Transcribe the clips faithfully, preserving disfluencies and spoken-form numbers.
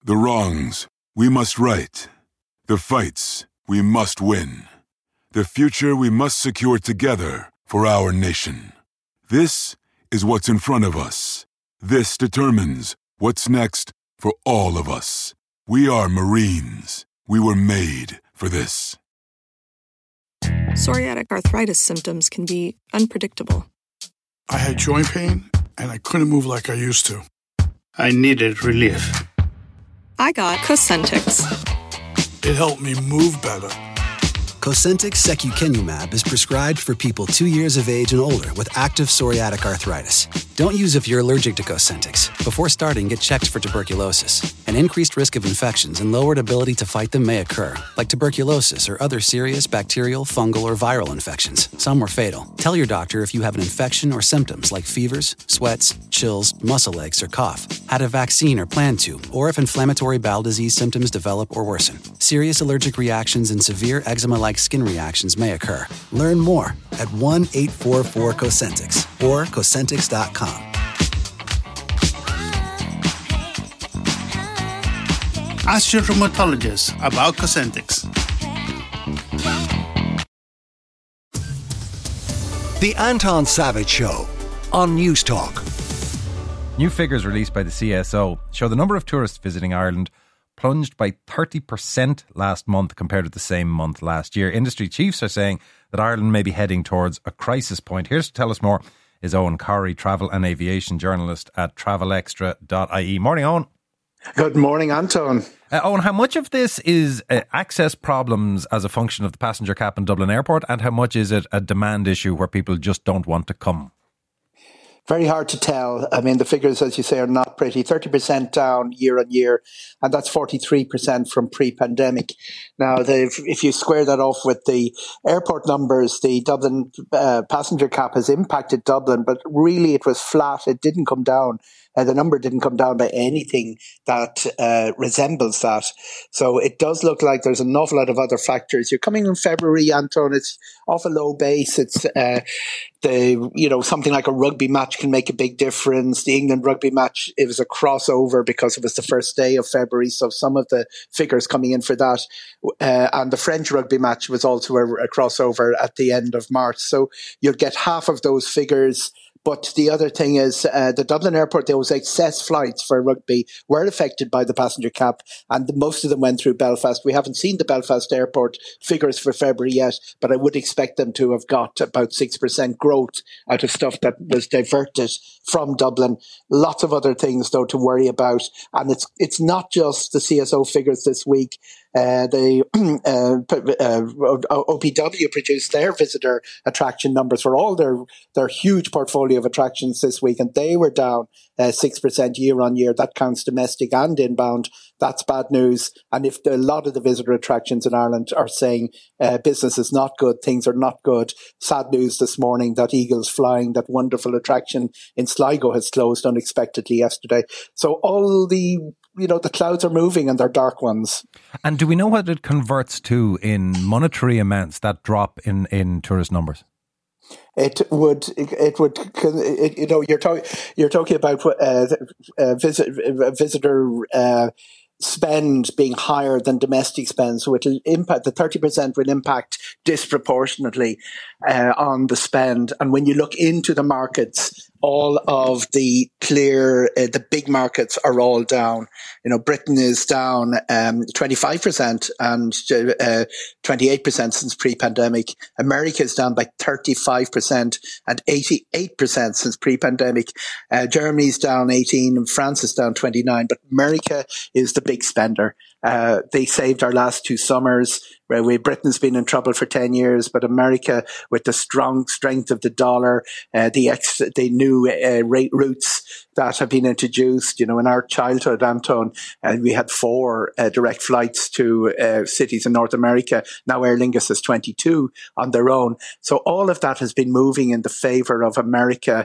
The wrongs we must right. The fights we must win. The future we must secure together for our nation. This is what's in front of us. This determines what's next for all of us. We are Marines. We were made for this. Psoriatic arthritis symptoms can be unpredictable. I had joint pain, and I couldn't move like I used to. I needed relief. I got Cosentyx. It helped me move better. Cosentyx secukinumab is prescribed for people two years of age and older with active psoriatic arthritis. Don't use if you're allergic to Cosentyx. Before starting, get checked for tuberculosis. An increased risk of infections and lowered ability to fight them may occur, like tuberculosis or other serious bacterial, fungal, or viral infections. Some were fatal. Tell your doctor if you have an infection or symptoms like fevers, sweats, chills, muscle aches, or cough, had a vaccine or plan to, or if inflammatory bowel disease symptoms develop or worsen. Serious allergic reactions and severe eczema-like skin reactions may occur. Learn more at one eight four four Cosentyx or Cosentyx dot com. Ask your rheumatologist about Cosentyx. The Anton Savage Show on News Talk. New figures released by the C S O show the number of tourists visiting Ireland plunged by thirty percent last month compared to the same month last year. Industry chiefs are saying that Ireland may be heading towards a crisis point. Here to tell us more is Owen Corrie, travel and aviation journalist at travel extra dot I E. Morning, Owen. Good morning, Anton. Uh, Owen, how much of this is uh, access problems as a function of the passenger cap in Dublin Airport, and how much is it a demand issue where people just don't want to come? Very hard to tell. I mean, the figures, as you say, are not pretty. thirty percent down year on year, and that's forty-three percent from pre-pandemic. Now, if you square that off with the airport numbers, the Dublin uh, passenger cap has impacted Dublin, but really it was flat. It didn't come down. Uh, the number didn't come down by anything that uh, resembles that. So it does look like there's an awful lot of other factors. You're coming in February, Anton. It's off a low base. It's uh, the you know something like a rugby match can make a big difference. The England rugby match, it was a crossover because it was the first day of February. So some of the figures coming in for that, uh, and the French rugby match was also a, a crossover at the end of March. So you'll get half of those figures. But the other thing is uh, the Dublin airport, those excess flights for rugby were affected by the passenger cap, and the, most of them went through Belfast. We haven't seen the Belfast airport figures for February yet, but I would expect them to have got about six percent growth out of stuff that was diverted from Dublin. Lots of other things, though, to worry about. And it's it's not just the C S O figures this week. Uh, the uh, uh, O P W produced their visitor attraction numbers for all their, their huge portfolio of attractions this week, and they were down uh, six percent year on year. That counts domestic and inbound. That's bad news. And if the, a lot of the visitor attractions in Ireland are saying uh, business is not good, things are not good. Sad news this morning that Eagles Flying, that wonderful attraction in Sligo, has closed unexpectedly yesterday. So all the you know, the clouds are moving and they're dark ones. And do we know what it converts to in monetary amounts, that drop in, in tourist numbers? It would, it would, it, you know, you're talking, you're talking about uh, uh, visit, uh, visitor uh, spend being higher than domestic spend. So it'll impact, the thirty percent will impact disproportionately uh, on the spend. And when you look into the markets, all of the clear, uh, the big markets are all down. You know, Britain is down um, twenty-five percent and uh, twenty-eight percent since pre-pandemic. America is down by thirty-five percent and eighty-eight percent since pre-pandemic. Uh, Germany's down eighteen and France is down twenty-nine. But America is the big spender. Uh, they saved our last two summers. Where we, Britain's been in trouble for ten years, but America, with the strong strength of the dollar, uh, the ex, the new uh, rate routes that have been introduced. You know, in our childhood, Anton, uh, we had four uh, direct flights to uh, cities in North America. Now Aer Lingus has twenty-two on their own. So all of that has been moving in the favour of America.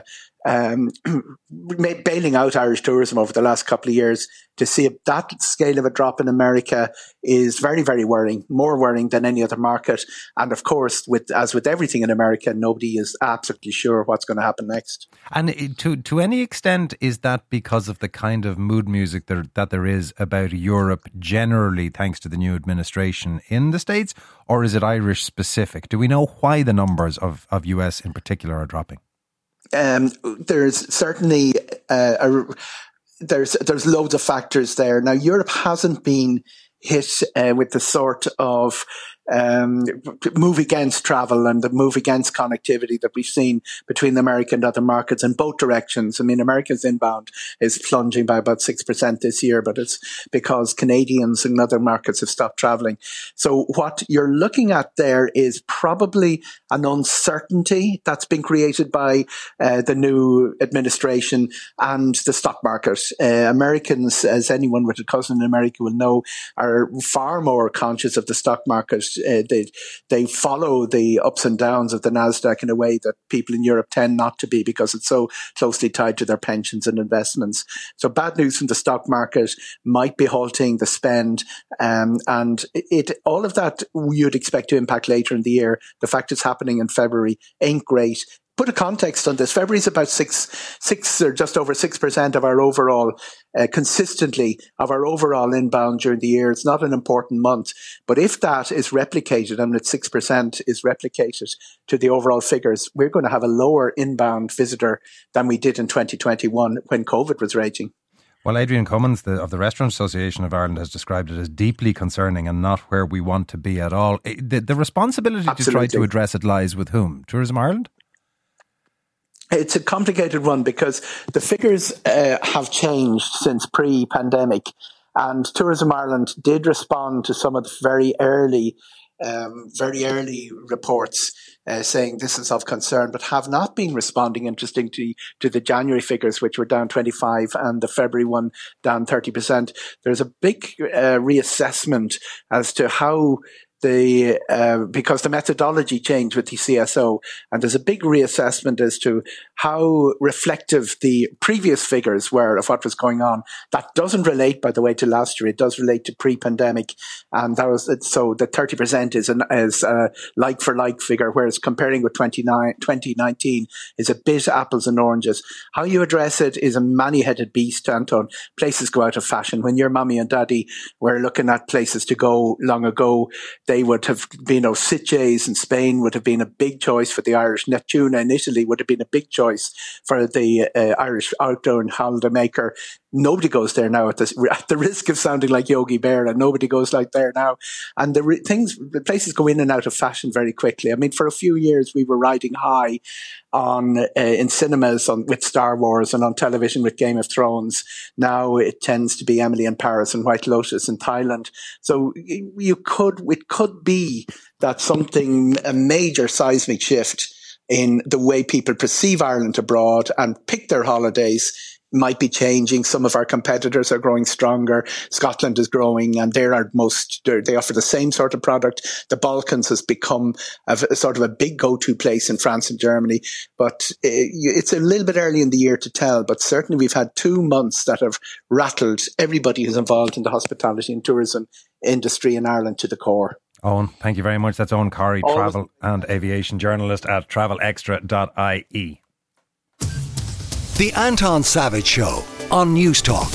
um, bailing out Irish tourism over the last couple of years. To see that scale of a drop in America is very, very worrying, more worrying than any other market. And of course, with as with everything in America, nobody is absolutely sure what's going to happen next. And to to any extent, is that because of the kind of mood music there, that there is about Europe generally, thanks to the new administration in the States, or is it Irish specific? Do we know why the numbers of, of U S in particular are dropping? Um, there's certainly uh, a There's there's loads of factors there. Now, Europe hasn't been hit uh, with the sort of um, move against travel and the move against connectivity that we've seen between America and other markets in both directions. I mean, America's inbound is plunging by about six percent this year, but it's because Canadians and other markets have stopped traveling. So what you're looking at there is probably an uncertainty that's been created by uh, the new administration and the stock market. Uh, Americans, as anyone with a cousin in America will know, are far more conscious of the stock market. Uh, they they follow the ups and downs of the Nasdaq in a way that people in Europe tend not to be, because it's so closely tied to their pensions and investments. So bad news from the stock market might be halting the spend, um, and it all of that you'd expect to impact later in the year. The fact it's happening in February ain't great. Put a context on this. February is about six, six or just over six percent of our overall, uh, consistently of our overall inbound during the year. It's not an important month, but if that is replicated, and it's six percent is replicated to the overall figures, we're going to have a lower inbound visitor than we did in twenty twenty-one when COVID was raging. Well, Adrian Cummins the, of the Restaurant Association of Ireland has described it as deeply concerning and not where we want to be at all. The, the responsibility Absolutely. to try to address it lies with whom? Tourism Ireland? It's a complicated one because the figures uh, have changed since pre-pandemic, and Tourism Ireland did respond to some of the very early, um, very early reports uh, saying this is of concern, but have not been responding, interestingly, to the January figures, which were down twenty-five, and the February one down thirty percent. There's a big uh, reassessment as to how The, uh, because the methodology changed with the C S O, and there's a big reassessment as to how reflective the previous figures were of what was going on. That doesn't relate, by the way, to last year. It does relate to pre-pandemic, and that was so the thirty percent is an is a like for like figure, whereas comparing with twenty nineteen is a bit apples and oranges. How you address it is a many-headed beast, Anton. Places go out of fashion. When your mummy and daddy were looking at places to go long ago, they would have been, you know, Sitges in Spain would have been a big choice for the Irish. Neptuna in Italy would have been a big choice for the uh, Irish outdoor and holiday maker. Nobody goes there now at, this, at the risk of sounding like Yogi Berra, and nobody goes like there now. And the re- things, the places go in and out of fashion very quickly. I mean, for a few years we were riding high on uh, in cinemas on, with Star Wars and on television with Game of Thrones. Now it tends to be Emily in Paris and White Lotus in Thailand. So you could, it could be that something, a major seismic shift in the way people perceive Ireland abroad and pick their holidays might be changing. Some of our competitors are growing stronger. Scotland is growing, and they're our most, they're, they offer the same sort of product. The Balkans has become a, a sort of a big go-to place in France and Germany. But it, it's a little bit early in the year to tell, but certainly we've had two months that have rattled everybody who's involved in the hospitality and tourism industry in Ireland to the core. Owen, thank you very much. That's Owen Corry, Always. travel and aviation journalist at travel extra dot I E. The Anton Savage Show on News Talk.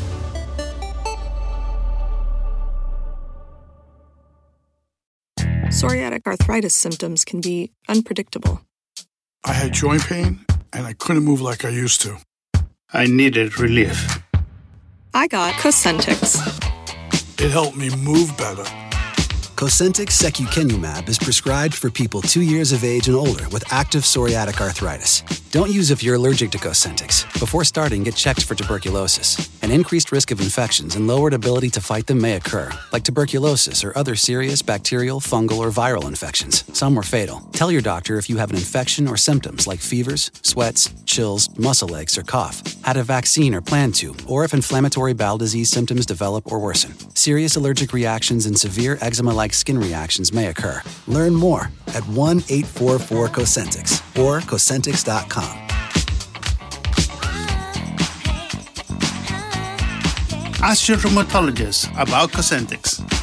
Psoriatic arthritis symptoms can be unpredictable. I had joint pain, and I couldn't move like I used to. I needed relief. I got Cosentix. It helped me move better. Cosentix secukinumab is prescribed for people two years of age and older with active psoriatic arthritis. Don't use if you're allergic to Cosentix. Before starting, get checked for tuberculosis. An increased risk of infections and lowered ability to fight them may occur, like tuberculosis or other serious bacterial, fungal, or viral infections. Some were fatal. Tell your doctor if you have an infection or symptoms like fevers, sweats, chills, muscle aches, or cough, had a vaccine or plan to, or if inflammatory bowel disease symptoms develop or worsen. Serious allergic reactions and severe eczema-like skin reactions may occur. Learn more at one eight four four Cosentix or Cosentix dot com. Ask your rheumatologist about Cosentyx.